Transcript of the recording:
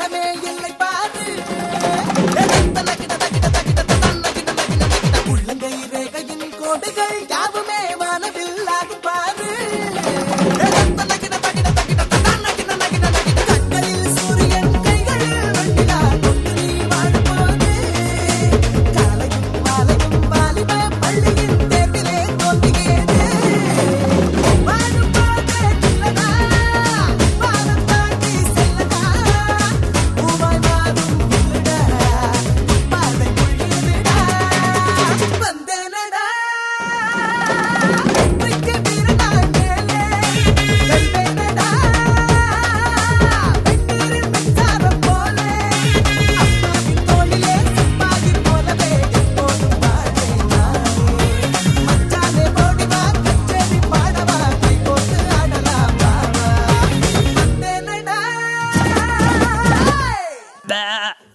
மனமே இல்லை பாரு உள்ளங்கை ரேகையின் கோடுகள் யாவுமே வானவில் ஆகும் பாரு கண்களில் சூரியன் கைகளில் வெண்ணிலா கொண்டு நீ வாழும்போது காலையும் மாலையும் வாலிப பள்ளியின் தேர்விலே தோல்வியேது வாழும்போது இல்லதா வானம் தாண்டி செல்லதா பூவாய் மாறும் இல்லடா பார்வை பொழியுதுடா வந்தேனடா வெற்றிக்கு வீரனாய் மேலே வெல்வேனடா வெந்நீரில் மின்சாரம் போலே அம்மாவின் தோளிலே சிப்பாகி போலவே எப்போதும் வாழ்வேன் நானே மச்சானே ஓடி வா கச்சேரி பாடவா கை போட்டு ஆடலாம் வா வந்தேனடா